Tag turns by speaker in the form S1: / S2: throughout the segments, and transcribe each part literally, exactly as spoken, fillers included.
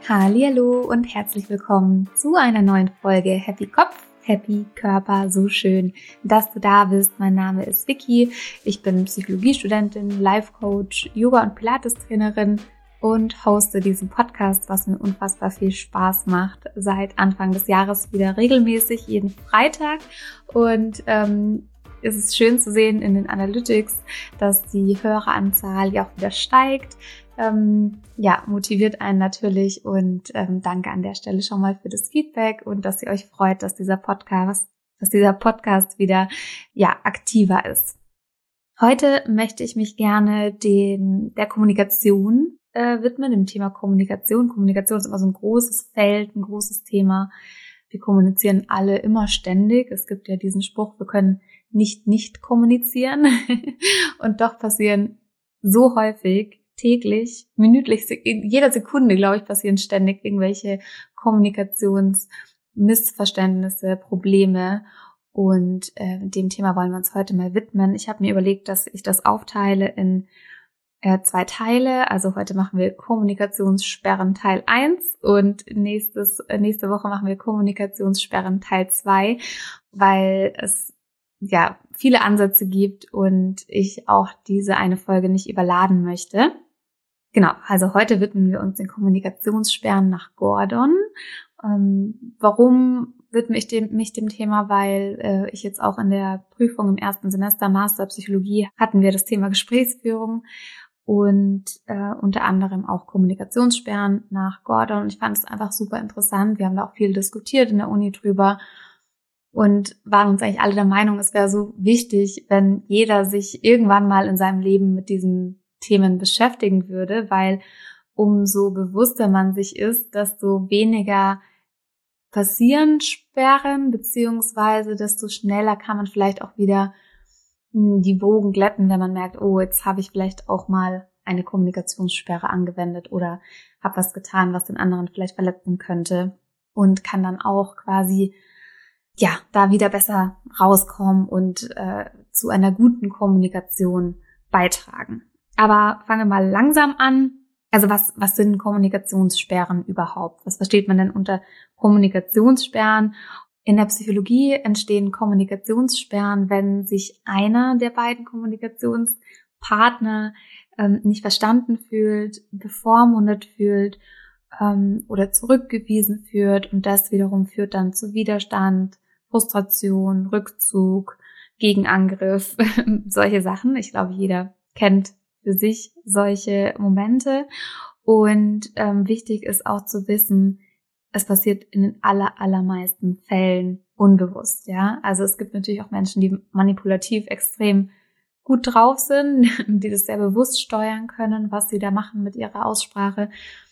S1: Hallihallo und herzlich willkommen zu einer neuen Folge Happy Kopf, Happy Körper, so schön, dass du da bist. Mein Name ist Vicky, ich bin Psychologiestudentin, Life Coach, Yoga- und Pilates-Trainerin und hoste diesen Podcast, was mir unfassbar viel Spaß macht, seit Anfang des Jahres wieder regelmäßig, jeden Freitag. Und ähm, es ist schön zu sehen in den Analytics, dass die Höreranzahl ja auch wieder steigt. Ähm, ja, motiviert einen natürlich und ähm, danke an der Stelle schon mal für das Feedback und dass ihr euch freut, dass dieser Podcast, dass dieser Podcast wieder ja aktiver ist. Heute möchte ich mich gerne den der Kommunikation äh, widmen, dem Thema Kommunikation. Kommunikation ist immer so ein großes Feld, ein großes Thema. Wir kommunizieren alle immer ständig. Es gibt ja diesen Spruch, wir können nicht nicht kommunizieren und doch passieren so häufig täglich, minütlich, in jeder Sekunde, glaube ich, passieren ständig irgendwelche Kommunikationsmissverständnisse, Probleme. Und äh, dem Thema wollen wir uns heute mal widmen. Ich habe mir überlegt, dass ich das aufteile in äh, zwei Teile. Also heute machen wir Kommunikationssperren Teil eins und nächstes, äh, nächste Woche machen wir Kommunikationssperren Teil zwei, weil es ja viele Ansätze gibt und ich auch diese eine Folge nicht überladen möchte. Genau, also heute widmen wir uns den Kommunikationssperren nach Gordon. Ähm, warum widme ich dem, mich dem Thema? Weil äh, ich jetzt auch in der Prüfung im ersten Semester Master Psychologie hatten wir das Thema Gesprächsführung und äh, unter anderem auch Kommunikationssperren nach Gordon. Und ich fand es einfach super interessant. Wir haben da auch viel diskutiert in der Uni drüber und waren uns eigentlich alle der Meinung, es wäre so wichtig, wenn jeder sich irgendwann mal in seinem Leben mit diesen Themen beschäftigen würde, weil umso bewusster man sich ist, desto weniger passieren Sperren, beziehungsweise desto schneller kann man vielleicht auch wieder die Wogen glätten, wenn man merkt, oh, jetzt habe ich vielleicht auch mal eine Kommunikationssperre angewendet oder habe was getan, was den anderen vielleicht verletzen könnte und kann dann auch quasi ja da wieder besser rauskommen und äh, zu einer guten Kommunikation beitragen. Aber fangen wir mal langsam an. Also was, was sind Kommunikationssperren überhaupt? Was versteht man denn unter Kommunikationssperren? In der Psychologie entstehen Kommunikationssperren, wenn sich einer der beiden Kommunikationspartner ähm, nicht verstanden fühlt, bevormundet fühlt ähm, oder zurückgewiesen fühlt. Und das wiederum führt dann zu Widerstand, Frustration, Rückzug, Gegenangriff, solche Sachen. Ich glaube, jeder kennt für sich solche Momente. Und ähm, wichtig ist auch zu wissen, es passiert in den aller, allermeisten Fällen unbewusst, ja. Also es gibt natürlich auch Menschen, die manipulativ extrem gut drauf sind, die das sehr bewusst steuern können, was sie da machen mit ihrer Aussprache.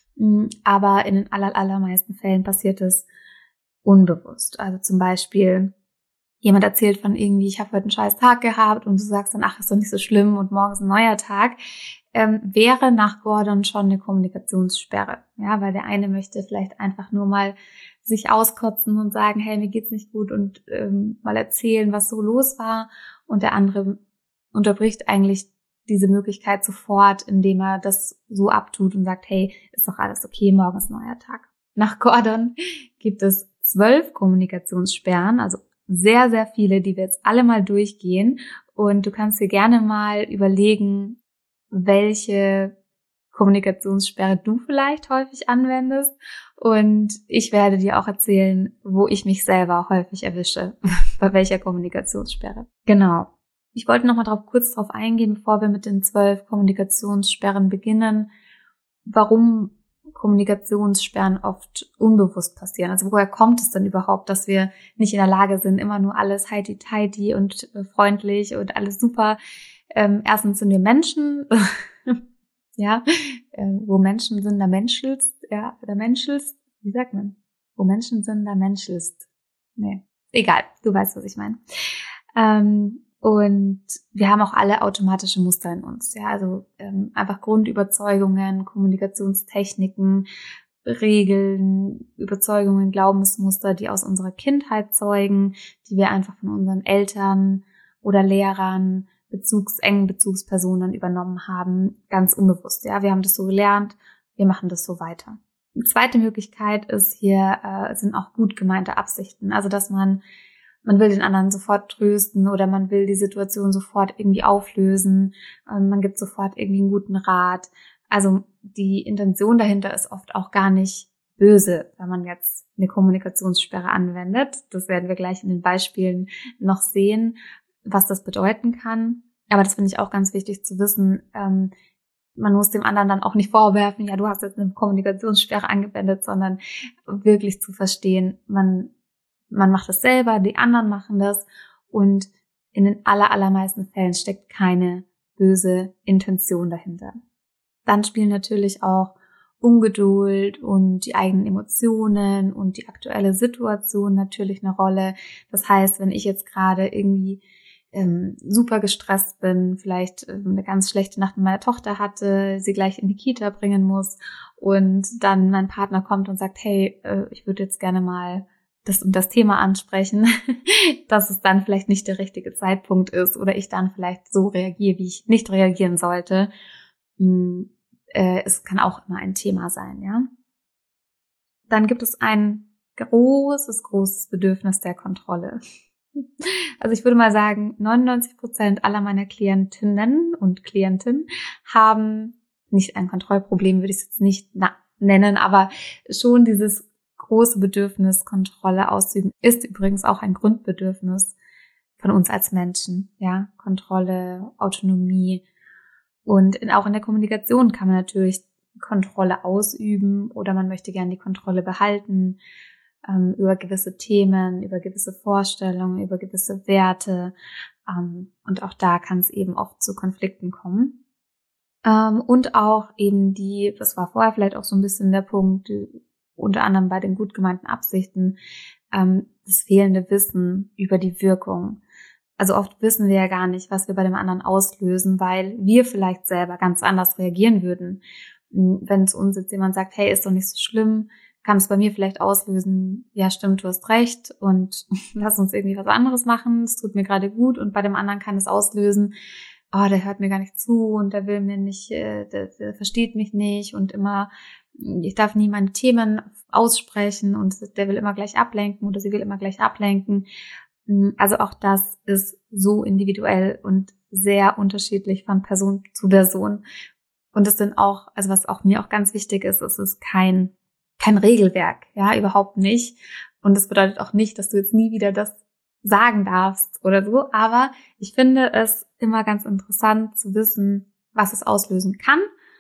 S1: Aber in den aller, allermeisten Fällen passiert es unbewusst. Also zum Beispiel jemand erzählt von irgendwie, ich habe heute einen scheiß Tag gehabt und du sagst dann, ach, ist doch nicht so schlimm und morgen ist ein neuer Tag, ähm, wäre nach Gordon schon eine Kommunikationssperre. Ja, weil der eine möchte vielleicht einfach nur mal sich auskotzen und sagen, hey, mir geht's nicht gut und ähm, mal erzählen, was so los war. Und der andere unterbricht eigentlich diese Möglichkeit sofort, indem er das so abtut und sagt, hey, ist doch alles okay, morgen ist ein neuer Tag. Nach Gordon gibt es zwölf Kommunikationssperren, also sehr, sehr viele, die wir jetzt alle mal durchgehen. Und du kannst dir gerne mal überlegen, welche Kommunikationssperre du vielleicht häufig anwendest. Und ich werde dir auch erzählen, wo ich mich selber häufig erwische, bei welcher Kommunikationssperre. Genau. Ich wollte noch mal drauf, kurz drauf eingehen, bevor wir mit den zwölf Kommunikationssperren beginnen, warum Kommunikationssperren oft unbewusst passieren. Also woher kommt es denn überhaupt, dass wir nicht in der Lage sind, immer nur alles heidi-teidi und äh, freundlich und alles super. Ähm, erstens sind wir Menschen, ja, äh, wo Menschen sind, da menschelst, ja, da menschelst, wie sagt man? Wo Menschen sind, da menschelst. Nee, egal, du weißt, was ich meine. Ähm, Und wir haben auch alle automatische Muster in uns, ja, also ähm, einfach Grundüberzeugungen, Kommunikationstechniken, Regeln, Überzeugungen, Glaubensmuster, die aus unserer Kindheit zeugen, die wir einfach von unseren Eltern oder Lehrern, Bezugs, engen Bezugspersonen übernommen haben, ganz unbewusst, ja, wir haben das so gelernt, wir machen das so weiter. Eine zweite Möglichkeit ist hier, äh, sind auch gut gemeinte Absichten. Also, dass man, man will den anderen sofort trösten oder man will die Situation sofort irgendwie auflösen. Ähm, man gibt sofort irgendwie einen guten Rat. Also, die Intention dahinter ist oft auch gar nicht böse, wenn man jetzt eine Kommunikationssperre anwendet. Das werden wir gleich in den Beispielen noch sehen, was das bedeuten kann. Aber das finde ich auch ganz wichtig zu wissen. Ähm, Man muss dem anderen dann auch nicht vorwerfen, ja, du hast jetzt eine Kommunikationssperre angewendet, sondern wirklich zu verstehen, man, man macht es selber, die anderen machen das und in den aller, allermeisten Fällen steckt keine böse Intention dahinter. Dann spielen natürlich auch Ungeduld und die eigenen Emotionen und die aktuelle Situation natürlich eine Rolle. Das heißt, wenn ich jetzt gerade irgendwie Ähm, super gestresst bin, vielleicht ähm, eine ganz schlechte Nacht mit meiner Tochter hatte, sie gleich in die Kita bringen muss und dann mein Partner kommt und sagt, hey, äh, ich würde jetzt gerne mal das und das Thema ansprechen, dass es dann vielleicht nicht der richtige Zeitpunkt ist oder ich dann vielleicht so reagiere, wie ich nicht reagieren sollte. Ähm, äh, es kann auch immer ein Thema sein, ja. Dann gibt es ein großes, großes Bedürfnis der Kontrolle. Also ich würde mal sagen, neunundneunzig Prozent aller meiner Klientinnen und Klienten haben nicht ein Kontrollproblem, würde ich es jetzt nicht na- nennen, aber schon dieses große Bedürfnis, Kontrolle auszuüben, ist übrigens auch ein Grundbedürfnis von uns als Menschen. Ja, Kontrolle, Autonomie und in, auch in der Kommunikation kann man natürlich Kontrolle ausüben oder man möchte gerne die Kontrolle behalten ähm, über gewisse Themen, über gewisse Vorstellungen, über gewisse Werte. Ähm, und auch da kann es eben oft zu Konflikten kommen. Ähm, und auch eben die, das war vorher vielleicht auch so ein bisschen der Punkt, die, unter anderem bei den gut gemeinten Absichten, ähm, das fehlende Wissen über die Wirkung. Also oft wissen wir ja gar nicht, was wir bei dem anderen auslösen, weil wir vielleicht selber ganz anders reagieren würden. Wenn zu uns jetzt jemand sagt, hey, ist doch nicht so schlimm, kann es bei mir vielleicht auslösen, ja stimmt, du hast recht und lass uns irgendwie was anderes machen, es tut mir gerade gut, und bei dem anderen kann es auslösen, oh, der hört mir gar nicht zu und der will mir nicht, der, der versteht mich nicht und immer, ich darf nie meine Themen aussprechen und der will immer gleich ablenken oder sie will immer gleich ablenken. Also auch das ist so individuell und sehr unterschiedlich von Person zu Person. Und es sind auch, also was auch mir auch ganz wichtig ist, es ist kein kein Regelwerk, ja, überhaupt nicht. Und das bedeutet auch nicht, dass du jetzt nie wieder das sagen darfst oder so. Aber ich finde es immer ganz interessant zu wissen, was es auslösen kann,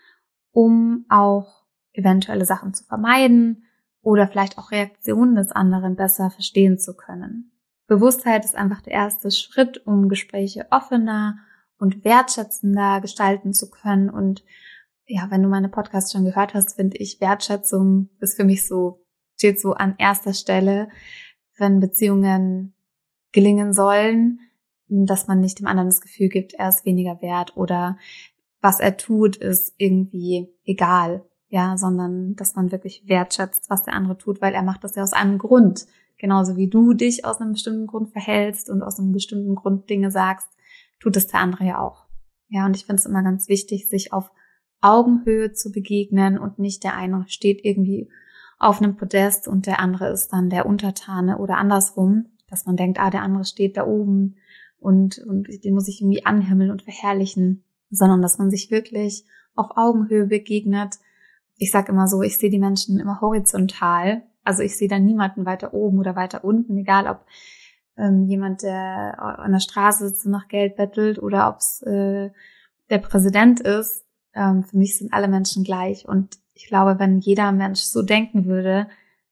S1: um auch eventuelle Sachen zu vermeiden oder vielleicht auch Reaktionen des anderen besser verstehen zu können. Bewusstheit ist einfach der erste Schritt, um Gespräche offener und wertschätzender gestalten zu können. Und ja, wenn du meine Podcasts schon gehört hast, finde ich, Wertschätzung ist für mich so, steht so an erster Stelle, wenn Beziehungen gelingen sollen, dass man nicht dem anderen das Gefühl gibt, er ist weniger wert oder was er tut, ist irgendwie egal, ja, sondern dass man wirklich wertschätzt, was der andere tut, weil er macht das ja aus einem Grund. Genauso wie du dich aus einem bestimmten Grund verhältst und aus einem bestimmten Grund Dinge sagst, tut es der andere ja auch. Ja, und ich finde es immer ganz wichtig, sich auf Augenhöhe zu begegnen und nicht der eine steht irgendwie auf einem Podest und der andere ist dann der Untertane oder andersrum, dass man denkt, ah, der andere steht da oben und, und den muss ich irgendwie anhimmeln und verherrlichen, sondern dass man sich wirklich auf Augenhöhe begegnet. Ich sage immer so, ich sehe die Menschen immer horizontal, also ich sehe da niemanden weiter oben oder weiter unten, egal ob ähm, jemand, der an der Straße sitzt und nach Geld bettelt oder ob es äh, der Präsident ist. Ähm, für mich sind alle Menschen gleich und ich glaube, wenn jeder Mensch so denken würde,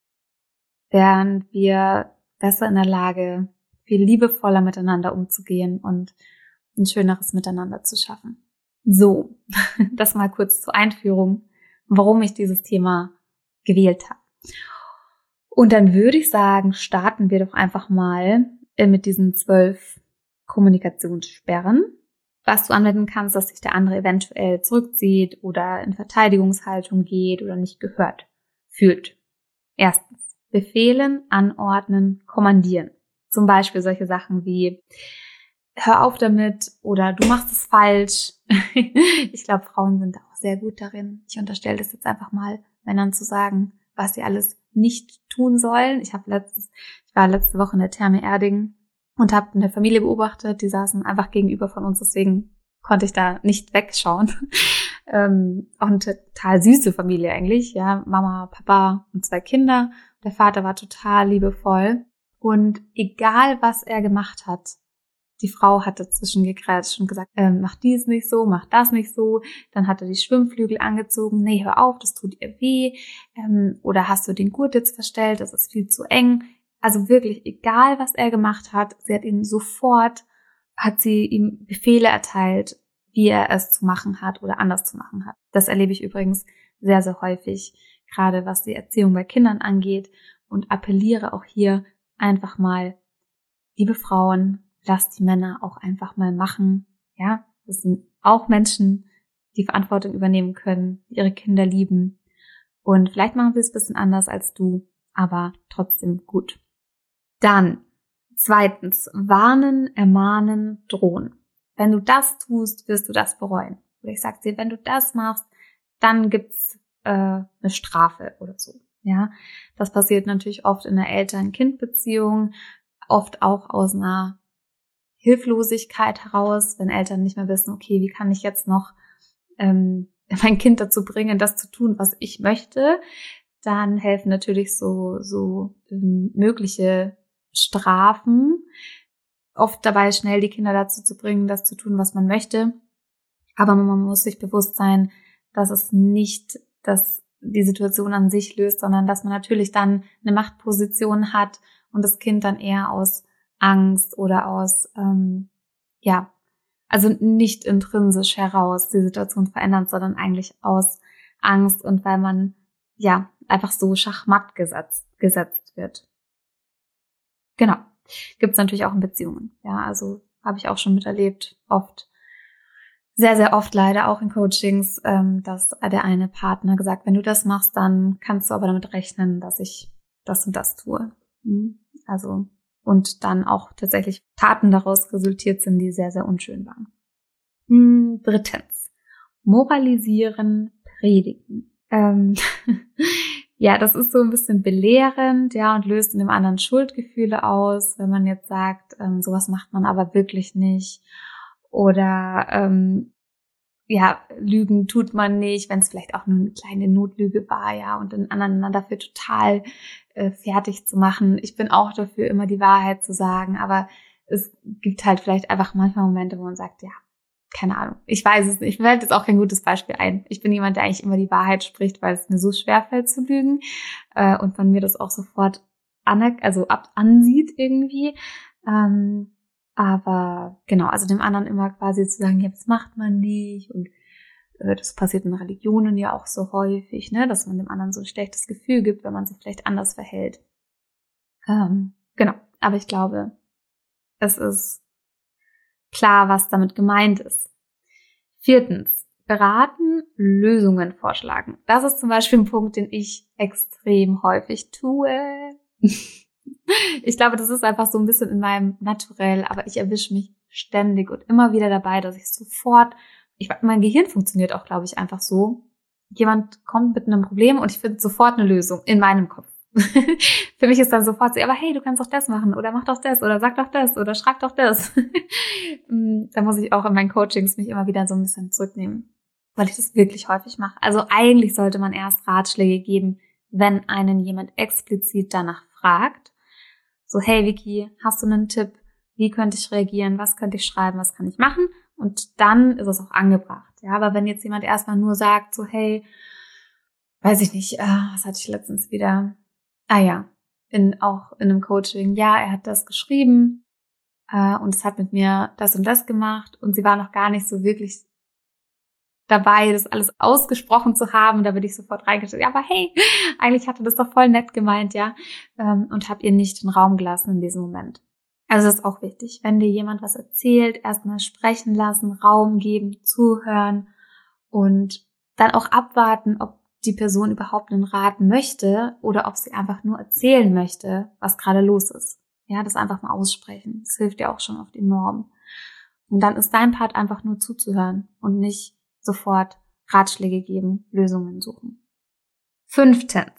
S1: wären wir besser in der Lage, viel liebevoller miteinander umzugehen und ein schöneres Miteinander zu schaffen. So, das mal kurz zur Einführung, warum ich dieses Thema gewählt habe. Und dann würde ich sagen, starten wir doch einfach mal mit diesen zwölf Kommunikationssperren, was du anwenden kannst, dass sich der andere eventuell zurückzieht oder in Verteidigungshaltung geht oder nicht gehört fühlt. Erstens, befehlen, anordnen, kommandieren. Zum Beispiel solche Sachen wie, hör auf damit oder du machst es falsch. Ich glaube, Frauen sind auch sehr gut darin. Ich unterstelle das jetzt einfach mal, Männern zu sagen, was sie alles nicht tun sollen. Ich habe letztes, ich war letzte Woche in der Therme Erding und habe eine Familie beobachtet, die saßen einfach gegenüber von uns, deswegen konnte ich da nicht wegschauen. ähm, auch eine total süße Familie eigentlich, ja, Mama, Papa und zwei Kinder. Der Vater war total liebevoll und egal was er gemacht hat, die Frau hat dazwischen gegrätscht und gesagt, ähm, mach dies nicht so, mach das nicht so. Dann hat er die Schwimmflügel angezogen. Nee, hör auf, das tut ihr weh. Ähm, oder hast du den Gurt jetzt verstellt, das ist viel zu eng. Also wirklich, egal was er gemacht hat, sie hat ihn sofort, hat sie ihm Befehle erteilt, wie er es zu machen hat oder anders zu machen hat. Das erlebe ich übrigens sehr, sehr häufig, gerade was die Erziehung bei Kindern angeht, und appelliere auch hier einfach mal, liebe Frauen, lasst die Männer auch einfach mal machen. Ja, das sind auch Menschen, die Verantwortung übernehmen können, ihre Kinder lieben. Und vielleicht machen sie es ein bisschen anders als du, aber trotzdem gut. Dann, zweitens, warnen, ermahnen, drohen. Wenn du das tust, wirst du das bereuen. Oder ich sag dir, wenn du das machst, dann gibt's äh, eine Strafe oder so. Ja, das passiert natürlich oft in der Eltern-Kind-Beziehung, oft auch aus einer Hilflosigkeit heraus, wenn Eltern nicht mehr wissen, okay, wie kann ich jetzt noch ähm, mein Kind dazu bringen, das zu tun, was ich möchte, dann helfen natürlich so so ähm, mögliche Strafen, oft dabei schnell die Kinder dazu zu bringen, das zu tun, was man möchte. Aber man muss sich bewusst sein, dass es nicht das die Situation an sich löst, sondern dass man natürlich dann eine Machtposition hat und das Kind dann eher aus Angst oder aus, ähm, ja, also nicht intrinsisch heraus die Situation verändert, sondern eigentlich aus Angst und weil man, ja, einfach so schachmatt gesetzt, gesetzt wird. Genau. Gibt's natürlich auch in Beziehungen. Ja, also habe ich auch schon miterlebt, oft, sehr, sehr oft leider auch in Coachings, ähm, dass der eine Partner gesagt, wenn du das machst, dann kannst du aber damit rechnen, dass ich das und das tue. Also, und dann auch tatsächlich Taten daraus resultiert sind, die sehr, sehr unschön waren. Hm, drittens, moralisieren, predigen. Ähm, ja, das ist so ein bisschen belehrend, ja, und löst in dem anderen Schuldgefühle aus, wenn man jetzt sagt, ähm, sowas macht man aber wirklich nicht. Oder ähm, ja, Lügen tut man nicht, wenn es vielleicht auch nur eine kleine Notlüge war, ja, und den anderen dann dafür total äh, fertig zu machen. Ich bin auch dafür, immer die Wahrheit zu sagen, aber es gibt halt vielleicht einfach manchmal Momente, wo man sagt, ja, keine Ahnung, ich weiß es nicht, mir fällt jetzt auch kein gutes Beispiel ein. Ich bin jemand, der eigentlich immer die Wahrheit spricht, weil es mir so schwerfällt zu lügen äh, und man mir das auch sofort anerk- also ab ansieht irgendwie. Ähm, aber genau, also dem anderen immer quasi zu sagen, ja, das macht man nicht und äh, das passiert in Religionen ja auch so häufig, ne, dass man dem anderen so ein schlechtes Gefühl gibt, wenn man sich vielleicht anders verhält. Ähm, genau, aber ich glaube, es ist klar, was damit gemeint ist. Viertens, beraten, Lösungen vorschlagen. Das ist zum Beispiel ein Punkt, den ich extrem häufig tue. Ich glaube, das ist einfach so ein bisschen in meinem Naturell, aber ich erwische mich ständig und immer wieder dabei, dass ich sofort, ich, mein Gehirn funktioniert auch, glaube ich, einfach so. Jemand kommt mit einem Problem und ich finde sofort eine Lösung in meinem Kopf. Für mich ist dann sofort so, aber hey, du kannst doch das machen oder mach doch das oder sag doch das oder schreib doch das. Da muss ich auch in meinen Coachings mich immer wieder so ein bisschen zurücknehmen, weil ich das wirklich häufig mache. Also eigentlich sollte man erst Ratschläge geben, wenn einen jemand explizit danach fragt. So, hey Vicky, hast du einen Tipp? Wie könnte ich reagieren? Was könnte ich schreiben? Was kann ich machen? Und dann ist es auch angebracht. Ja, aber wenn jetzt jemand erstmal nur sagt, so, hey, weiß ich nicht, äh, was hatte ich letztens wieder? Ah ja, in, auch in einem Coaching, ja, er hat das geschrieben äh, und es hat mit mir das und das gemacht und sie war noch gar nicht so wirklich dabei, das alles ausgesprochen zu haben. Da bin ich sofort reingestellt, ja, aber hey, eigentlich hatte das doch voll nett gemeint, ja, ähm, und habe ihr nicht den Raum gelassen in diesem Moment. Also das ist auch wichtig, wenn dir jemand was erzählt, erstmal sprechen lassen, Raum geben, zuhören und dann auch abwarten, ob die Person überhaupt einen Rat möchte oder ob sie einfach nur erzählen möchte, was gerade los ist. Ja, das einfach mal aussprechen. Das hilft dir auch schon oft enorm. Und dann ist dein Part einfach nur zuzuhören und nicht sofort Ratschläge geben, Lösungen suchen. Fünftens,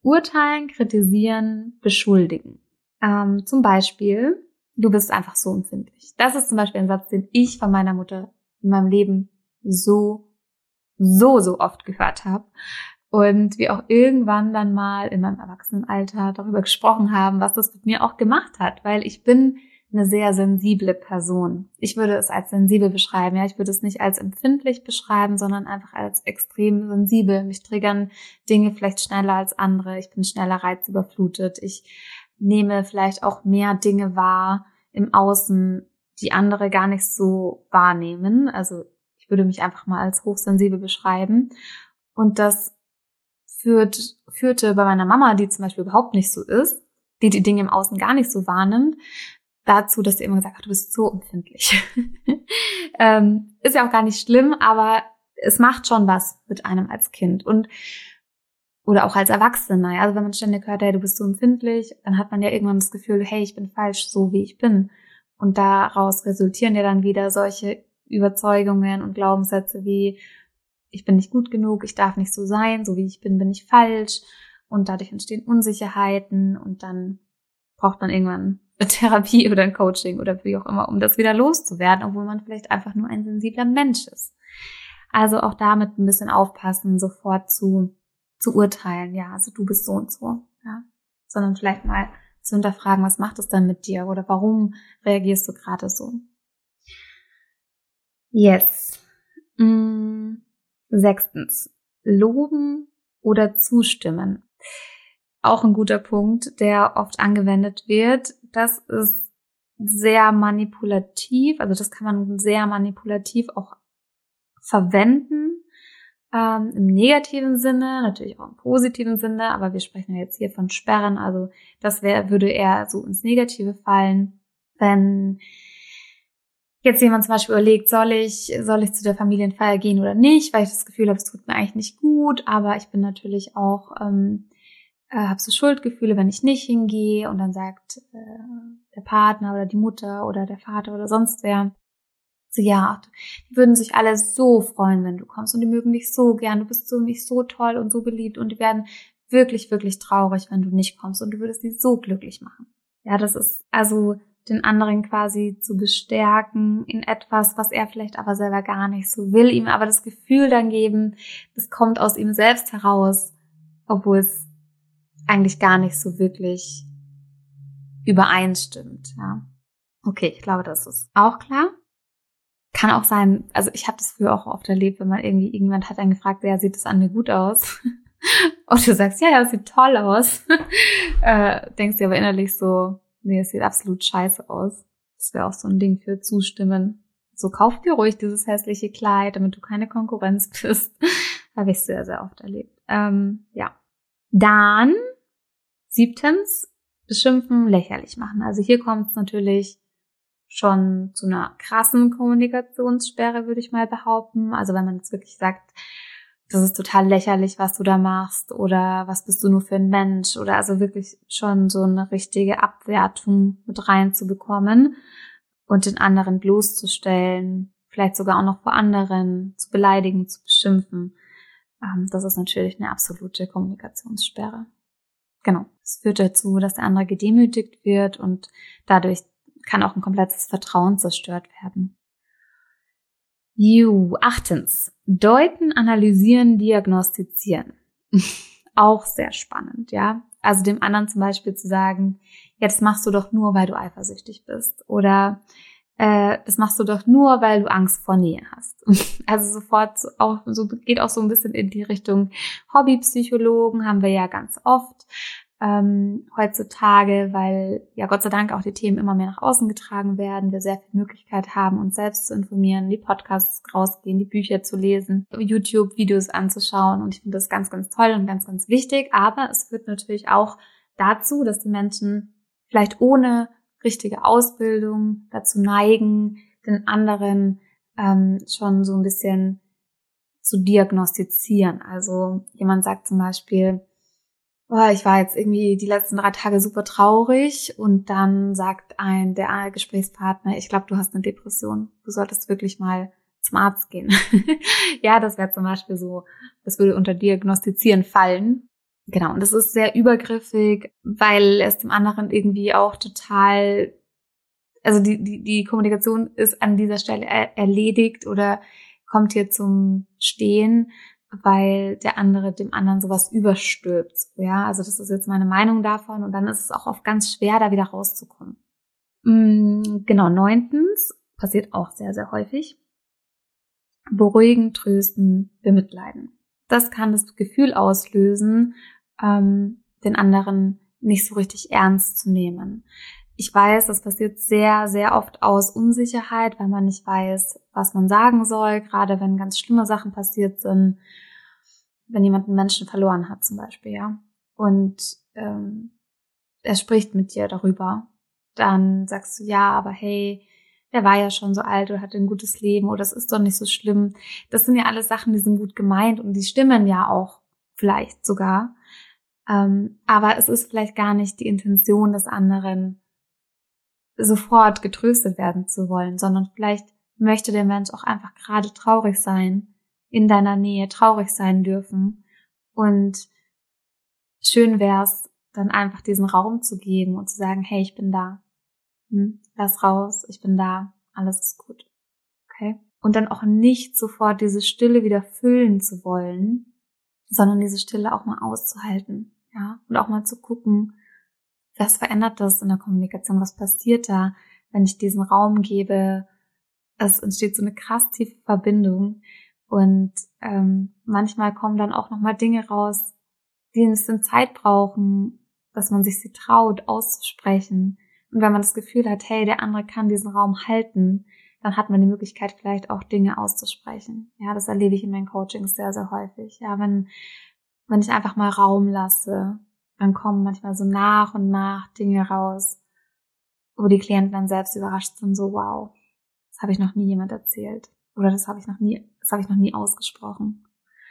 S1: Urteilen, kritisieren, beschuldigen. Ähm, zum Beispiel, du bist einfach so empfindlich. Das ist zum Beispiel ein Satz, den ich von meiner Mutter in meinem Leben so, so, so oft gehört habe. Und wir auch irgendwann dann mal in meinem Erwachsenenalter darüber gesprochen haben, was das mit mir auch gemacht hat, weil ich bin eine sehr sensible Person. Ich würde es als sensibel beschreiben, ja, ich würde es nicht als empfindlich beschreiben, sondern einfach als extrem sensibel. Mich triggern Dinge vielleicht schneller als andere. Ich bin schneller reizüberflutet. Ich nehme vielleicht auch mehr Dinge wahr im Außen, die andere gar nicht so wahrnehmen. Also ich würde mich einfach mal als hochsensibel beschreiben. Und das führt, führte bei meiner Mama, die zum Beispiel überhaupt nicht so ist, die die Dinge im Außen gar nicht so wahrnimmt, dazu, dass sie immer gesagt hat, du bist so empfindlich. ähm, ist ja auch gar nicht schlimm, aber es macht schon was mit einem als Kind und oder auch als Erwachsener. Also wenn man ständig hört, hey, du bist so empfindlich, dann hat man ja irgendwann das Gefühl, hey, ich bin falsch, so wie ich bin. Und daraus resultieren ja dann wieder solche Überzeugungen und Glaubenssätze wie, ich bin nicht gut genug, ich darf nicht so sein, so wie ich bin, bin ich falsch. Und dadurch entstehen Unsicherheiten und dann braucht man irgendwann eine Therapie oder ein Coaching oder wie auch immer, um das wieder loszuwerden, obwohl man vielleicht einfach nur ein sensibler Mensch ist. Also auch damit ein bisschen aufpassen, sofort zu, zu urteilen, ja, also du bist so und so, ja, sondern vielleicht mal zu hinterfragen, was macht es dann mit dir oder warum reagierst du gerade so? Yes. Mm. Sechstens, loben oder zustimmen. Auch ein guter Punkt, der oft angewendet wird. Das ist sehr manipulativ, also das kann man sehr manipulativ auch verwenden, ähm, im negativen Sinne, natürlich auch im positiven Sinne, aber wir sprechen ja jetzt hier von Sperren, also das wäre, würde eher so ins Negative fallen, wenn jetzt jemand zum Beispiel überlegt, soll ich, soll ich zu der Familienfeier gehen oder nicht, weil ich das Gefühl habe, es tut mir eigentlich nicht gut, aber ich bin natürlich auch, ähm, äh, habe so Schuldgefühle, wenn ich nicht hingehe und dann sagt äh, der Partner oder die Mutter oder der Vater oder sonst wer, so ja, die würden sich alle so freuen, wenn du kommst und die mögen dich so gern, du bist so nicht so toll und so beliebt und die werden wirklich, wirklich traurig, wenn du nicht kommst und du würdest sie so glücklich machen. Ja, das ist also den anderen quasi zu bestärken in etwas, was er vielleicht aber selber gar nicht so will, ihm aber das Gefühl dann geben, das kommt aus ihm selbst heraus, obwohl es eigentlich gar nicht so wirklich übereinstimmt. Ja. Okay, ich glaube, das ist auch klar. Kann auch sein, also ich habe das früher auch oft erlebt, wenn man irgendwie, irgendjemand hat einen gefragt, ja, sieht das an mir gut aus? Und du sagst, ja, ja, das sieht toll aus. äh, denkst dir aber innerlich so, nee, es sieht absolut scheiße aus. Das wäre auch so ein Ding für Zustimmen. So, kauf dir ruhig dieses hässliche Kleid, damit du keine Konkurrenz bist. Habe ich sehr, sehr oft erlebt. Ähm, ja. Dann, siebtens, beschimpfen, lächerlich machen. Also hier kommt es natürlich schon zu einer krassen Kommunikationssperre, würde ich mal behaupten. Also wenn man jetzt wirklich sagt, das ist total lächerlich, was du da machst oder was bist du nur für ein Mensch oder also wirklich schon so eine richtige Abwertung mit reinzubekommen und den anderen bloßzustellen, vielleicht sogar auch noch vor anderen zu beleidigen, zu beschimpfen. Das ist natürlich eine absolute Kommunikationssperre. Genau. Es führt dazu, dass der andere gedemütigt wird und dadurch kann auch ein komplettes Vertrauen zerstört werden. Ju, achtens. Deuten, analysieren, diagnostizieren. Auch sehr spannend, ja. Also dem anderen zum Beispiel zu sagen, ja, das machst du doch nur, weil du eifersüchtig bist. Oder äh, das machst du doch nur, weil du Angst vor Nähe hast. Also sofort so, auch so geht auch so ein bisschen in die Richtung Hobbypsychologen, haben wir ja ganz oft. Ähm, heutzutage, weil ja Gott sei Dank auch die Themen immer mehr nach außen getragen werden, wir sehr viel Möglichkeit haben, uns selbst zu informieren, die Podcasts rausgehen, die Bücher zu lesen, YouTube-Videos anzuschauen und ich finde das ganz, ganz toll und ganz, ganz wichtig, aber es führt natürlich auch dazu, dass die Menschen vielleicht ohne richtige Ausbildung dazu neigen, den anderen ähm, schon so ein bisschen zu diagnostizieren. Also jemand sagt zum Beispiel, oh, ich war jetzt irgendwie die letzten drei Tage super traurig und dann sagt ein der Gesprächspartner, ich glaube, du hast eine Depression. Du solltest wirklich mal zum Arzt gehen. Ja, das wäre zum Beispiel so, das würde unter Diagnostizieren fallen. genau, und das ist sehr übergriffig, weil es dem anderen irgendwie auch total, also die, die, die Kommunikation ist an dieser Stelle er, erledigt oder kommt hier zum Stehen, weil der andere dem anderen sowas überstülpt. Ja, also das ist jetzt meine Meinung davon und dann ist es auch oft ganz schwer, da wieder rauszukommen. Genau, neuntens, passiert auch sehr, sehr häufig. Beruhigen, trösten, bemitleiden. Das kann das Gefühl auslösen, ähm, den anderen nicht so richtig ernst zu nehmen. Ich weiß, das passiert sehr, sehr oft aus Unsicherheit, weil man nicht weiß, was man sagen soll, gerade wenn ganz schlimme Sachen passiert sind, wenn jemand einen Menschen verloren hat zum Beispiel, ja. Und ähm, er spricht mit dir darüber. Dann sagst du, ja, aber hey, der war ja schon so alt oder hatte ein gutes Leben oder das ist doch nicht so schlimm. Das sind ja alles Sachen, die sind gut gemeint und die stimmen ja auch vielleicht sogar. Ähm, aber es ist vielleicht gar nicht die Intention des anderen, sofort getröstet werden zu wollen, sondern vielleicht möchte der Mensch auch einfach gerade traurig sein, in deiner Nähe traurig sein dürfen. Und schön wär's, dann einfach diesen Raum zu geben und zu sagen, hey, ich bin da. Hm, lass raus, ich bin da, alles ist gut. Okay? Und dann auch nicht sofort diese Stille wieder füllen zu wollen, sondern diese Stille auch mal auszuhalten, ja? Und auch mal zu gucken, was verändert das in der Kommunikation, was passiert da, wenn ich diesen Raum gebe. Es entsteht so eine krass tiefe Verbindung und ähm, manchmal kommen dann auch nochmal Dinge raus, die ein bisschen Zeit brauchen, dass man sich sie traut, auszusprechen. Und wenn man das Gefühl hat, hey, der andere kann diesen Raum halten, dann hat man die Möglichkeit, vielleicht auch Dinge auszusprechen. Ja, das erlebe ich in meinen Coachings sehr, sehr häufig. Ja, wenn, wenn ich einfach mal Raum lasse, dann kommen manchmal so nach und nach Dinge raus, wo die Klienten dann selbst überrascht sind, so wow, das habe ich noch nie jemand erzählt. Oder das habe ich noch nie, das habe ich noch nie ausgesprochen.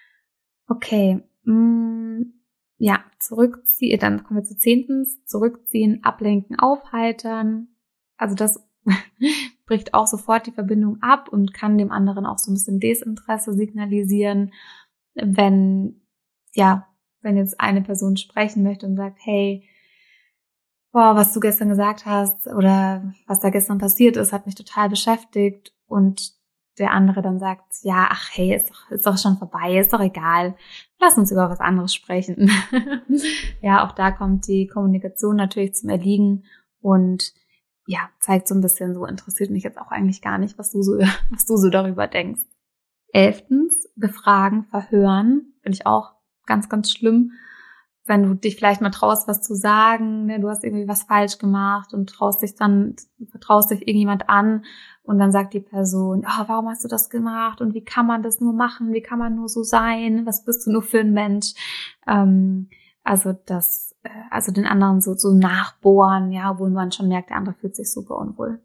S1: Okay, mh, ja, zurückziehen, dann kommen wir zu zehntens, zurückziehen, ablenken, aufheitern. Also das bricht auch sofort die Verbindung ab und kann dem anderen auch so ein bisschen Desinteresse signalisieren, wenn, ja, wenn jetzt eine Person sprechen möchte und sagt, hey, boah, was du gestern gesagt hast oder was da gestern passiert ist, hat mich total beschäftigt und der andere dann sagt, ja, ach hey, ist doch, ist doch schon vorbei, ist doch egal, lass uns über was anderes sprechen. Ja, auch da kommt die Kommunikation natürlich zum Erliegen und ja, zeigt so ein bisschen, so interessiert mich jetzt auch eigentlich gar nicht, was du so, was du so darüber denkst. Elftens, befragen, verhören, finde ich auch ganz, ganz schlimm. Wenn du dich vielleicht mal traust, was zu sagen, ne, du hast irgendwie was falsch gemacht und traust dich dann, vertraust dich irgendjemand an und dann sagt die Person, oh, warum hast du das gemacht und wie kann man das nur machen, wie kann man nur so sein, was bist du nur für ein Mensch? Ähm, also das, also den anderen so, so nachbohren, ja, wo man schon merkt, der andere fühlt sich super unwohl.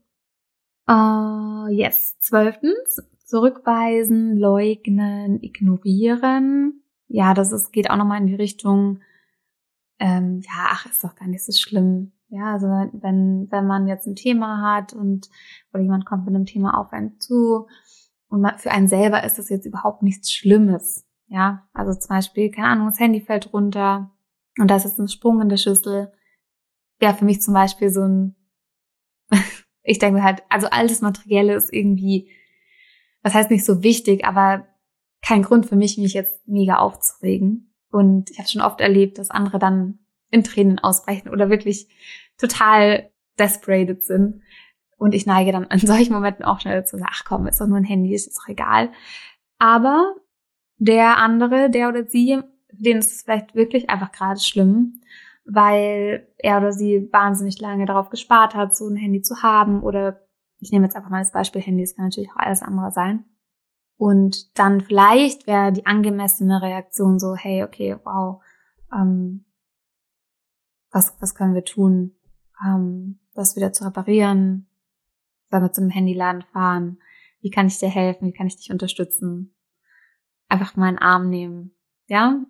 S1: Uh, yes, zwölftens, zurückweisen, leugnen, ignorieren. Ja, das ist, geht auch nochmal in die Richtung, Ähm, ja, ach, ist doch gar nicht so schlimm. Ja, also wenn, wenn man jetzt ein Thema hat und, oder jemand kommt mit einem Thema auf einen zu und man, für einen selber ist das jetzt überhaupt nichts Schlimmes. Ja, also zum Beispiel, keine Ahnung, das Handy fällt runter und da ist jetzt ein Sprung in der Schüssel. Ja, für mich zum Beispiel so ein, ich denke halt, also all das Materielle ist irgendwie, das heißt nicht so wichtig, aber kein Grund für mich, mich jetzt mega aufzuregen. Und ich habe schon oft erlebt, dass andere dann in Tränen ausbrechen oder wirklich total desperated sind. Und ich neige dann in solchen Momenten auch schnell zu sagen, ach komm, ist doch nur ein Handy, ist doch egal. Aber der andere, der oder sie, für den ist es vielleicht wirklich einfach gerade schlimm, weil er oder sie wahnsinnig lange darauf gespart hat, so ein Handy zu haben. Oder ich nehme jetzt einfach mal das Beispiel Handy, es kann natürlich auch alles andere sein. Und dann vielleicht wäre die angemessene Reaktion so, hey, okay, wow, ähm, was, was können wir tun, ähm, das wieder zu reparieren? Sollen wir zu einem Handyladen fahren? Wie kann ich dir helfen? Wie kann ich dich unterstützen? Einfach mal einen Arm nehmen, ja?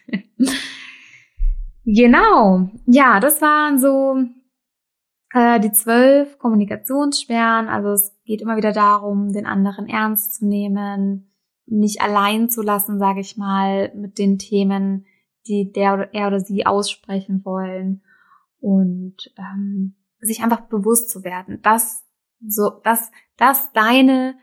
S1: Genau, ja, das waren so äh, die zwölf Kommunikationssperren. Also es geht immer wieder darum, den anderen ernst zu nehmen, nicht allein zu lassen, sage ich mal, mit den Themen, die der oder er oder sie aussprechen wollen und ähm, sich einfach bewusst zu werden, dass so, dass, dass deine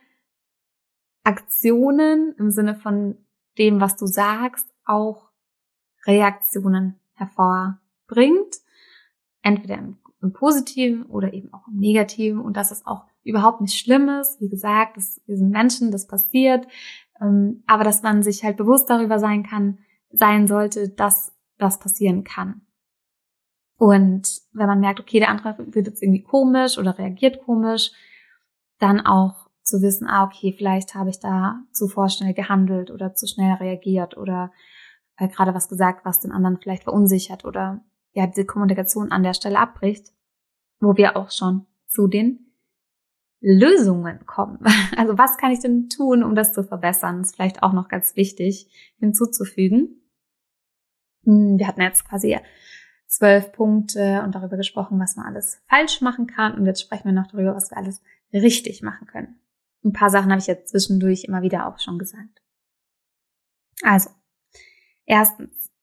S1: Aktionen im Sinne von dem, was du sagst, auch Reaktionen hervorbringt, entweder im, im Positiven oder eben auch im Negativen und dass es auch überhaupt nicht schlimm ist. Wie gesagt, das, wir sind Menschen, das passiert, ähm, aber dass man sich halt bewusst darüber sein kann, sein sollte, dass das passieren kann. Und wenn man merkt, okay, der andere wird jetzt irgendwie komisch oder reagiert komisch, dann auch zu wissen, ah, okay, vielleicht habe ich da zu vorschnell gehandelt oder zu schnell reagiert oder äh, gerade was gesagt, was den anderen vielleicht verunsichert oder ja, diese Kommunikation an der Stelle abbricht, wo wir auch schon zu den Lösungen kommen. Also was kann ich denn tun, um das zu verbessern? Das ist vielleicht auch noch ganz wichtig hinzuzufügen. Wir hatten jetzt quasi zwölf Punkte und darüber gesprochen, was man alles falsch machen kann. Und jetzt sprechen wir noch darüber, was wir alles richtig machen können. Ein paar Sachen habe ich jetzt zwischendurch immer wieder auch schon gesagt. Also, erstens,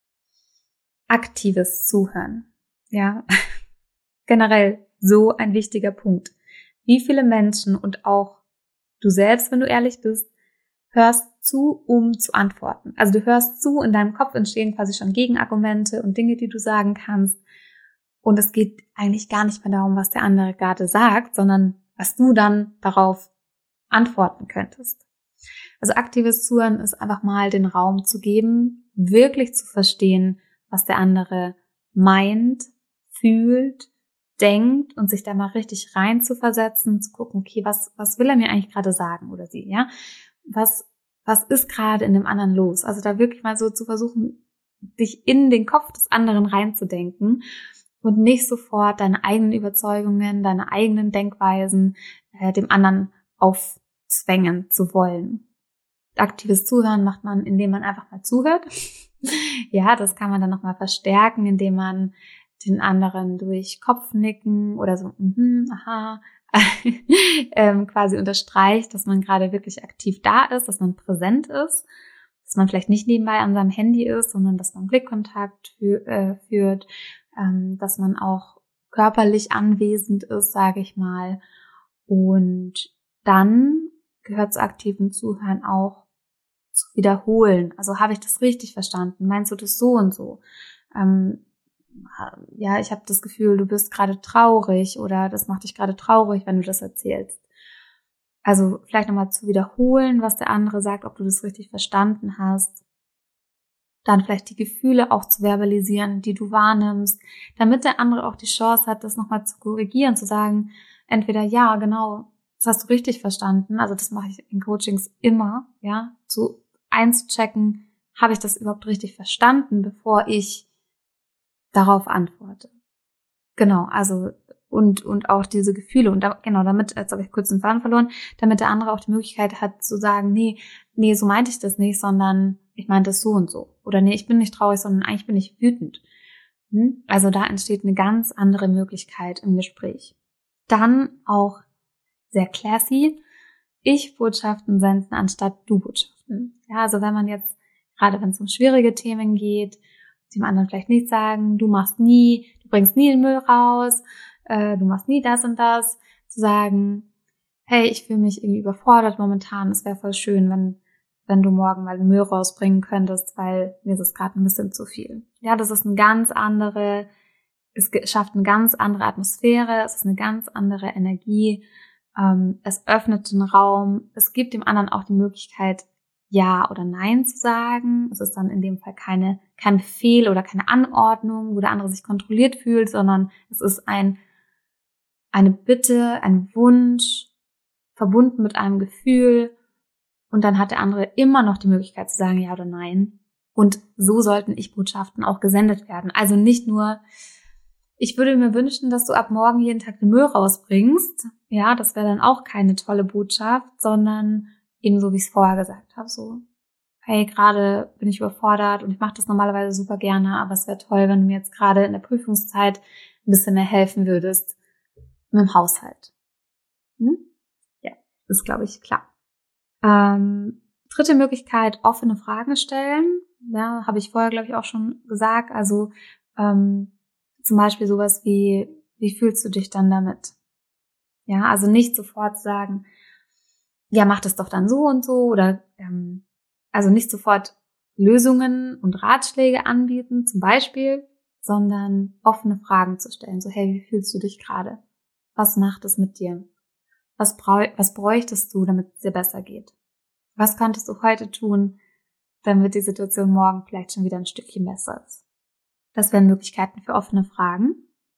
S1: aktives Zuhören. Ja, generell so ein wichtiger Punkt. Wie viele Menschen und auch du selbst, wenn du ehrlich bist, hörst zu, um zu antworten. Also du hörst zu, in deinem Kopf entstehen quasi schon Gegenargumente und Dinge, die du sagen kannst. Und es geht eigentlich gar nicht mehr darum, was der andere gerade sagt, sondern was du dann darauf antworten könntest. Also aktives Zuhören ist einfach mal den Raum zu geben, wirklich zu verstehen, was der andere meint, fühlt, denkt und sich da mal richtig rein zu versetzen, zu gucken, okay, was was will er mir eigentlich gerade sagen oder sie, ja? Was was ist gerade in dem anderen los? Also da wirklich mal so zu versuchen, dich in den Kopf des anderen reinzudenken und nicht sofort deine eigenen Überzeugungen, deine eigenen Denkweisen äh, dem anderen aufzwängen zu wollen. Aktives Zuhören macht man, indem man einfach mal zuhört. Ja, das kann man dann nochmal verstärken, indem man den anderen durch Kopfnicken oder so, mhm, aha, ähm, quasi unterstreicht, dass man gerade wirklich aktiv da ist, dass man präsent ist, dass man vielleicht nicht nebenbei an seinem Handy ist, sondern dass man Blickkontakt fü- äh, führt, ähm, dass man auch körperlich anwesend ist, sage ich mal. Und dann gehört zu aktivem Zuhören auch zu wiederholen. Also habe ich das richtig verstanden? Meinst du das so und so? Ähm, ja, ich habe das Gefühl, du bist gerade traurig oder das macht dich gerade traurig, wenn du das erzählst. Also vielleicht nochmal zu wiederholen, was der andere sagt, ob du das richtig verstanden hast. Dann vielleicht die Gefühle auch zu verbalisieren, die du wahrnimmst, damit der andere auch die Chance hat, das nochmal zu korrigieren, zu sagen, entweder ja, genau, das hast du richtig verstanden. Also das mache ich in Coachings immer, ja, zu einzuchecken, habe ich das überhaupt richtig verstanden, bevor ich darauf antworte. Genau, also und und auch diese Gefühle und da, genau, damit, jetzt habe ich kurz den Faden verloren, damit der andere auch die Möglichkeit hat zu sagen, nee, nee, so meinte ich das nicht, sondern ich meinte das so und so. Oder nee, ich bin nicht traurig, sondern eigentlich bin ich wütend. Hm? Also da entsteht eine ganz andere Möglichkeit im Gespräch. Dann auch sehr classy, Ich-Botschaften senden anstatt Du-Botschaften. Ja, also wenn man jetzt, gerade wenn es um schwierige Themen geht, dem anderen vielleicht nicht sagen, du machst nie, du bringst nie den Müll raus, äh, du machst nie das und das, zu sagen, hey, ich fühle mich irgendwie überfordert momentan, es wäre voll schön, wenn wenn du morgen mal den Müll rausbringen könntest, weil mir ist es gerade ein bisschen zu viel. Ja, das ist eine ganz andere, es schafft eine ganz andere Atmosphäre, es ist eine ganz andere Energie, ähm, es öffnet den Raum, es gibt dem anderen auch die Möglichkeit, Ja oder Nein zu sagen. Es ist dann in dem Fall keine, kein Befehl oder keine Anordnung, wo der andere sich kontrolliert fühlt, sondern es ist ein, eine Bitte, ein Wunsch, verbunden mit einem Gefühl. Und dann hat der andere immer noch die Möglichkeit zu sagen Ja oder Nein. Und so sollten Ich-Botschaften auch gesendet werden. Also nicht nur, ich würde mir wünschen, dass du ab morgen jeden Tag den Müll rausbringst. Ja, das wäre dann auch keine tolle Botschaft, sondern ebenso wie ich es vorher gesagt habe, so, hey, gerade bin ich überfordert und ich mache das normalerweise super gerne, aber es wäre toll, wenn du mir jetzt gerade in der Prüfungszeit ein bisschen mehr helfen würdest mit dem Haushalt. Hm? Ja, ist, glaube ich, klar. Ähm, Dritte Möglichkeit, offene Fragen stellen. Ja, habe ich vorher, glaube ich, auch schon gesagt. Also ähm, zum Beispiel sowas wie, wie fühlst du dich dann damit? Ja, also nicht sofort sagen, ja, mach das doch dann so und so oder ähm, also nicht sofort Lösungen und Ratschläge anbieten, zum Beispiel, sondern offene Fragen zu stellen. So, hey, wie fühlst du dich gerade? Was macht es mit dir? Was, brau- was bräuchtest du, damit es dir besser geht? Was könntest du heute tun, damit die Situation morgen vielleicht schon wieder ein Stückchen besser ist? Das wären Möglichkeiten für offene Fragen.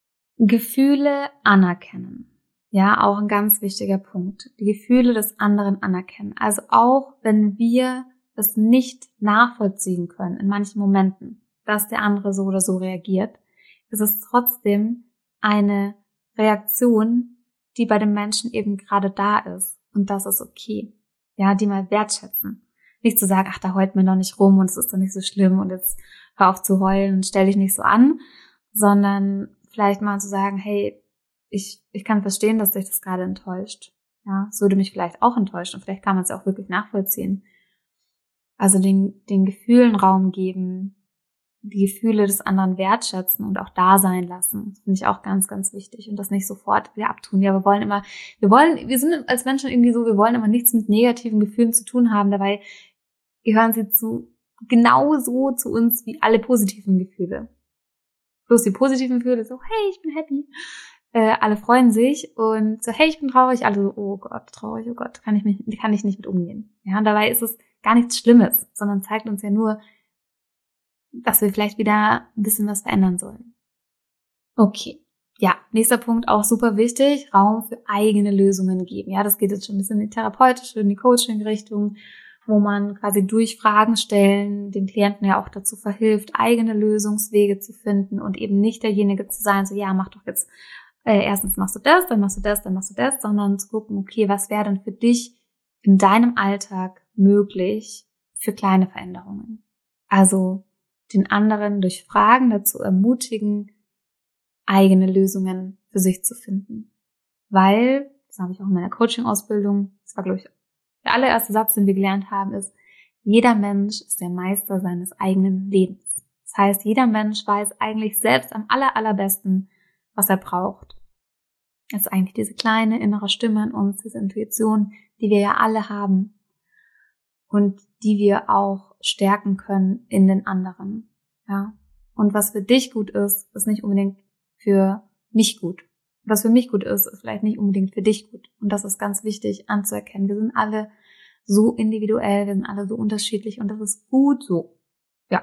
S1: Gefühle anerkennen. Ja, auch ein ganz wichtiger Punkt. Die Gefühle des anderen anerkennen. Also auch wenn wir es nicht nachvollziehen können in manchen Momenten, dass der andere so oder so reagiert, ist es trotzdem eine Reaktion, die bei dem Menschen eben gerade da ist. Und das ist okay. Ja, die mal wertschätzen. Nicht zu sagen, ach, da heult mir noch nicht rum und es ist doch nicht so schlimm und jetzt hör auf zu heulen und stell dich nicht so an, sondern vielleicht mal zu sagen, hey, ich, ich kann verstehen, dass dich das gerade enttäuscht. Ja, es würde mich vielleicht auch enttäuschen und vielleicht kann man es ja auch wirklich nachvollziehen. Also den, den Gefühlen Raum geben, die Gefühle des anderen wertschätzen und auch da sein lassen. Das finde ich auch ganz, ganz wichtig und das nicht sofort wieder abtun. Ja, wir wollen immer, wir wollen, wir sind als Menschen irgendwie so, wir wollen immer nichts mit negativen Gefühlen zu tun haben. Dabei gehören sie zu, genauso zu uns wie alle positiven Gefühle. Bloß die positiven Gefühle so, hey, ich bin happy. Äh, alle freuen sich und so, hey, ich bin traurig. Alle so, oh Gott, traurig, oh Gott, kann ich mich, kann ich nicht mit umgehen. Ja, und dabei ist es gar nichts Schlimmes, sondern zeigt uns ja nur, dass wir vielleicht wieder ein bisschen was verändern sollen. Okay. Ja, nächster Punkt, auch super wichtig, Raum für eigene Lösungen geben. Ja, das geht jetzt schon ein bisschen in die therapeutische, in die Coaching-Richtung, wo man quasi durch Fragen stellen den Klienten ja auch dazu verhilft, eigene Lösungswege zu finden und eben nicht derjenige zu sein, so ja, mach doch jetzt, äh, erstens machst du das, dann machst du das, dann machst du das, sondern zu gucken, okay, was wäre denn für dich in deinem Alltag möglich für kleine Veränderungen? Also den anderen durch Fragen dazu ermutigen, eigene Lösungen für sich zu finden. Weil, das habe ich auch in meiner Coaching-Ausbildung, das war, glaube ich, der allererste Satz, den wir gelernt haben, ist, jeder Mensch ist der Meister seines eigenen Lebens. Das heißt, jeder Mensch weiß eigentlich selbst am aller, allerbesten, was er braucht. Das ist eigentlich diese kleine innere Stimme in uns, diese Intuition, die wir ja alle haben und die wir auch stärken können in den anderen. Ja. Und was für dich gut ist, ist nicht unbedingt für mich gut. Was für mich gut ist, ist vielleicht nicht unbedingt für dich gut. Und das ist ganz wichtig anzuerkennen. Wir sind alle so individuell, wir sind alle so unterschiedlich und das ist gut so. Ja.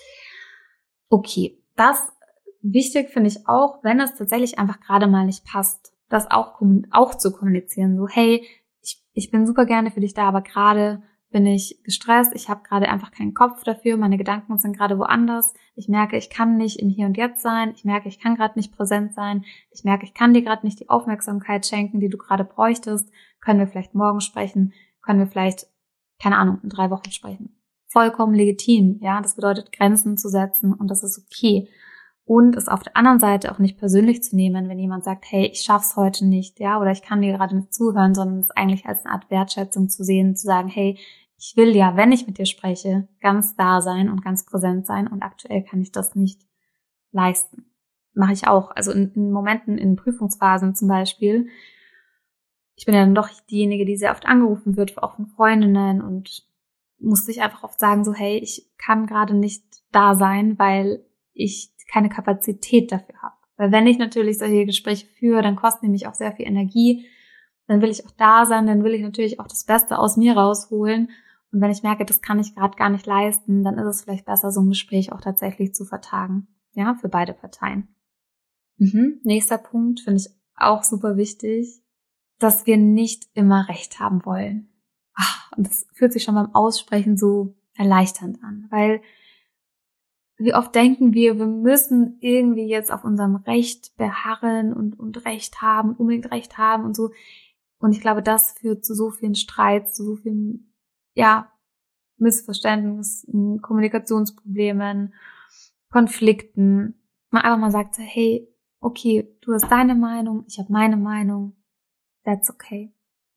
S1: Okay. Das wichtig finde ich auch, wenn es tatsächlich einfach gerade mal nicht passt, das auch, auch zu kommunizieren. So, hey, ich, ich bin super gerne für dich da, aber gerade bin ich gestresst, ich habe gerade einfach keinen Kopf dafür, meine Gedanken sind gerade woanders, ich merke, ich kann nicht im Hier und Jetzt sein, ich merke, ich kann gerade nicht präsent sein, ich merke, ich kann dir gerade nicht die Aufmerksamkeit schenken, die du gerade bräuchtest, können wir vielleicht morgen sprechen, können wir vielleicht, keine Ahnung, in drei Wochen sprechen. Vollkommen legitim, ja, das bedeutet Grenzen zu setzen und das ist okay. Und es auf der anderen Seite auch nicht persönlich zu nehmen, wenn jemand sagt, hey, ich schaff's heute nicht, ja, oder ich kann dir gerade nicht zuhören, sondern es eigentlich als eine Art Wertschätzung zu sehen, zu sagen, hey, ich will ja, wenn ich mit dir spreche, ganz da sein und ganz präsent sein und aktuell kann ich das nicht leisten. Mache ich auch, also in, in Momenten, in Prüfungsphasen zum Beispiel. Ich bin ja dann doch diejenige, die sehr oft angerufen wird, auch von Freundinnen und musste ich einfach oft sagen, so, hey, ich kann gerade nicht da sein, weil ich keine Kapazität dafür habe. Weil wenn ich natürlich solche Gespräche führe, dann kosten die mich auch sehr viel Energie. Dann will ich auch da sein, dann will ich natürlich auch das Beste aus mir rausholen. Und wenn ich merke, das kann ich gerade gar nicht leisten, dann ist es vielleicht besser, so ein Gespräch auch tatsächlich zu vertagen. Ja, für beide Parteien. Mhm. Nächster Punkt finde ich auch super wichtig, dass wir nicht immer Recht haben wollen. Ach, und das fühlt sich schon beim Aussprechen so erleichternd an, weil wie oft denken wir, wir müssen irgendwie jetzt auf unserem Recht beharren und, und Recht haben, unbedingt Recht haben und so. Und ich glaube, das führt zu so vielen Streits, zu so vielen, ja, Missverständnissen, Kommunikationsproblemen, Konflikten. Man einfach mal sagt so, hey, okay, du hast deine Meinung, ich habe meine Meinung, that's okay.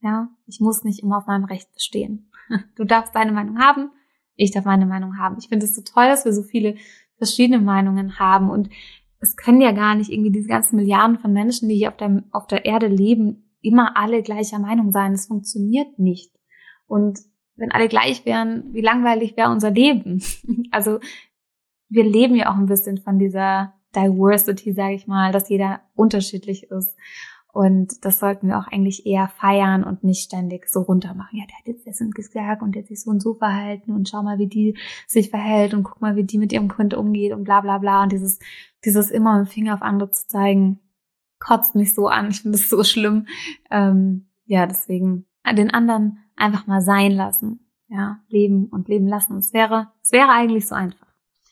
S1: Ja, ich muss nicht immer auf meinem Recht bestehen. Du darfst deine Meinung haben, ich darf meine Meinung haben. Ich finde es so toll, dass wir so viele verschiedene Meinungen haben und es können ja gar nicht irgendwie diese ganzen Milliarden von Menschen, die hier auf der, auf der Erde leben, immer alle gleicher Meinung sein. Das funktioniert nicht. Und wenn alle gleich wären, wie langweilig wäre unser Leben? Also wir leben ja auch ein bisschen von dieser Diversity, sage ich mal, dass jeder unterschiedlich ist. Und das sollten wir auch eigentlich eher feiern und nicht ständig so runter machen. Ja, der hat jetzt das und gesagt und der hat sich so und so verhalten und schau mal, wie die sich verhält und guck mal, wie die mit ihrem Kind umgeht und bla bla bla. Und dieses, dieses immer mit dem Finger auf andere zu zeigen, kotzt mich so an. Ich finde das so schlimm. Ähm, ja, deswegen den anderen einfach mal sein lassen. Ja, leben und leben lassen. Es wäre, es wäre eigentlich so einfach.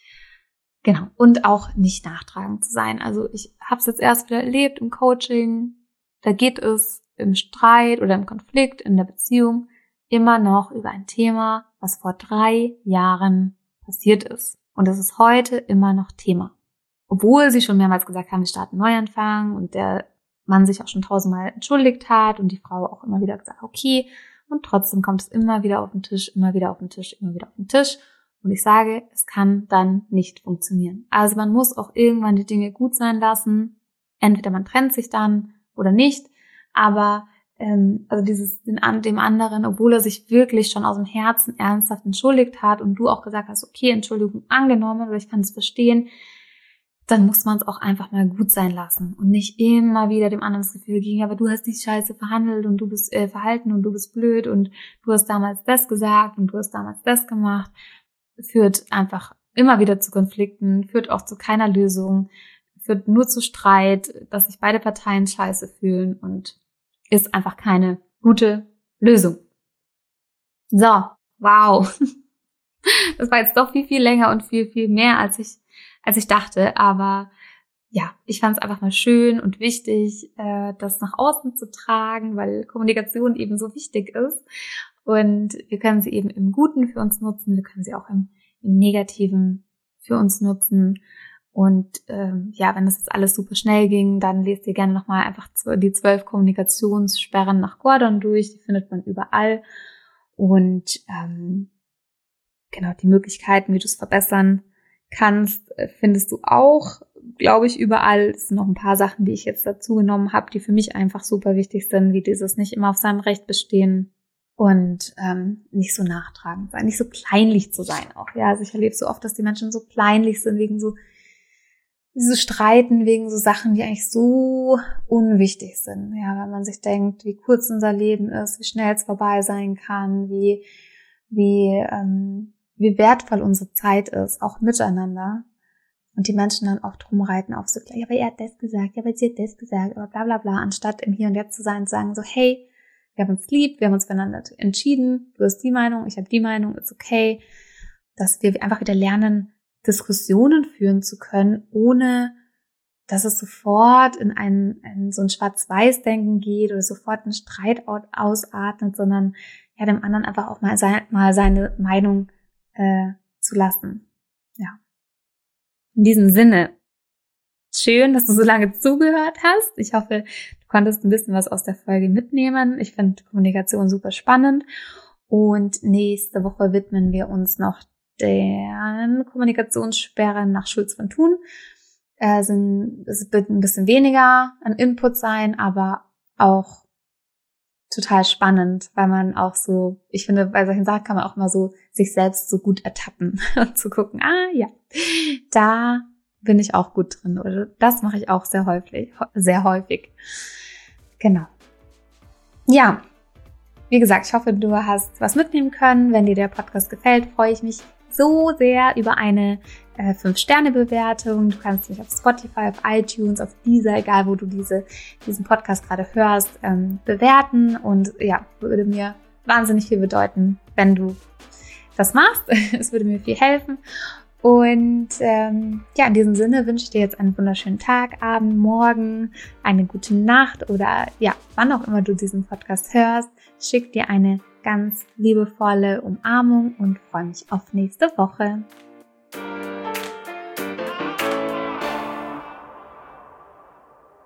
S1: Genau. Und auch nicht nachtragend zu sein. Also ich habe es jetzt erst wieder erlebt im Coaching. Da geht es im Streit oder im Konflikt, in der Beziehung immer noch über ein Thema, was vor drei Jahren passiert ist. Und das ist heute immer noch Thema. Obwohl sie schon mehrmals gesagt haben, wir starten Neuanfang und der Mann sich auch schon tausendmal entschuldigt hat und die Frau auch immer wieder gesagt, okay. Und trotzdem kommt es immer wieder auf den Tisch, immer wieder auf den Tisch, immer wieder auf den Tisch. Und ich sage, es kann dann nicht funktionieren. Also man muss auch irgendwann die Dinge gut sein lassen. Entweder man trennt sich dann oder nicht, aber ähm, also dieses den, dem anderen, obwohl er sich wirklich schon aus dem Herzen ernsthaft entschuldigt hat und du auch gesagt hast, okay, Entschuldigung angenommen oder ich kann es verstehen, dann muss man es auch einfach mal gut sein lassen und nicht immer wieder dem anderen das Gefühl geben, aber du hast die Scheiße verhandelt und du bist äh, verhalten und du bist blöd und du hast damals das gesagt und du hast damals das gemacht, führt einfach immer wieder zu Konflikten, führt auch zu keiner Lösung, führt nur zu Streit, dass sich beide Parteien scheiße fühlen und ist einfach keine gute Lösung. So, wow. Das war jetzt doch viel, viel länger und viel, viel mehr, als ich, als ich dachte. Aber ja, ich fand es einfach mal schön und wichtig, das nach außen zu tragen, weil Kommunikation eben so wichtig ist. Und wir können sie eben im Guten für uns nutzen, wir können sie auch im, im Negativen für uns nutzen. Und ähm, ja, wenn das jetzt alles super schnell ging, dann lest ihr gerne nochmal einfach die zwölf Kommunikationssperren nach Gordon durch. Die findet man überall. Und ähm, genau, die Möglichkeiten, wie du es verbessern kannst, findest du auch, glaube ich, überall. Es sind noch ein paar Sachen, die ich jetzt dazu genommen habe, die für mich einfach super wichtig sind, wie dieses nicht immer auf seinem Recht bestehen und ähm, nicht so nachtragend sein, nicht so kleinlich zu sein auch. Ja, also ich erlebe so oft, dass die Menschen so kleinlich sind, wegen so so streiten wegen so Sachen, die eigentlich so unwichtig sind. Ja, wenn man sich denkt, wie kurz unser Leben ist, wie schnell es vorbei sein kann, wie wie ähm, wie wertvoll unsere Zeit ist, auch miteinander. Und die Menschen dann auch drum reiten auf so, ja, aber er hat das gesagt, ja, aber sie hat das gesagt, aber bla bla bla, anstatt im Hier und Jetzt zu sein und sagen so, hey, wir haben uns lieb, wir haben uns füreinander entschieden, du hast die Meinung, ich habe die Meinung, ist okay, dass wir einfach wieder lernen, Diskussionen führen zu können, ohne dass es sofort in ein, in so ein Schwarz-Weiß-Denken geht oder sofort einen Streit ausatmet, sondern ja dem anderen einfach auch mal, sein, mal seine Meinung äh, zu lassen. Ja. In diesem Sinne, schön, dass du so lange zugehört hast. Ich hoffe, du konntest ein bisschen was aus der Folge mitnehmen. Ich finde Kommunikation super spannend. Und nächste Woche widmen wir uns noch den Kommunikationssperren nach Schulz von Thun. Äh, sind, es wird ein bisschen weniger an Input sein, aber auch total spannend, weil man auch so, ich finde, bei solchen Sachen kann man auch mal so sich selbst so gut ertappen und zu gucken, ah ja, da bin ich auch gut drin oder das mache ich auch sehr häufig, sehr häufig. Genau. Ja, wie gesagt, ich hoffe, du hast was mitnehmen können. Wenn dir der Podcast gefällt, freue ich mich so sehr über eine äh, fünf Sterne Bewertung. Du kannst mich auf Spotify, auf iTunes, auf Deezer, egal wo du diese, diesen Podcast gerade hörst, ähm, bewerten. Und ja, würde mir wahnsinnig viel bedeuten, wenn du das machst. Es würde mir viel helfen. Und ähm, ja, in diesem Sinne wünsche ich dir jetzt einen wunderschönen Tag, Abend, Morgen, eine gute Nacht oder ja, wann auch immer du diesen Podcast hörst. Schick dir eine ganz liebevolle Umarmung und freue mich auf nächste Woche.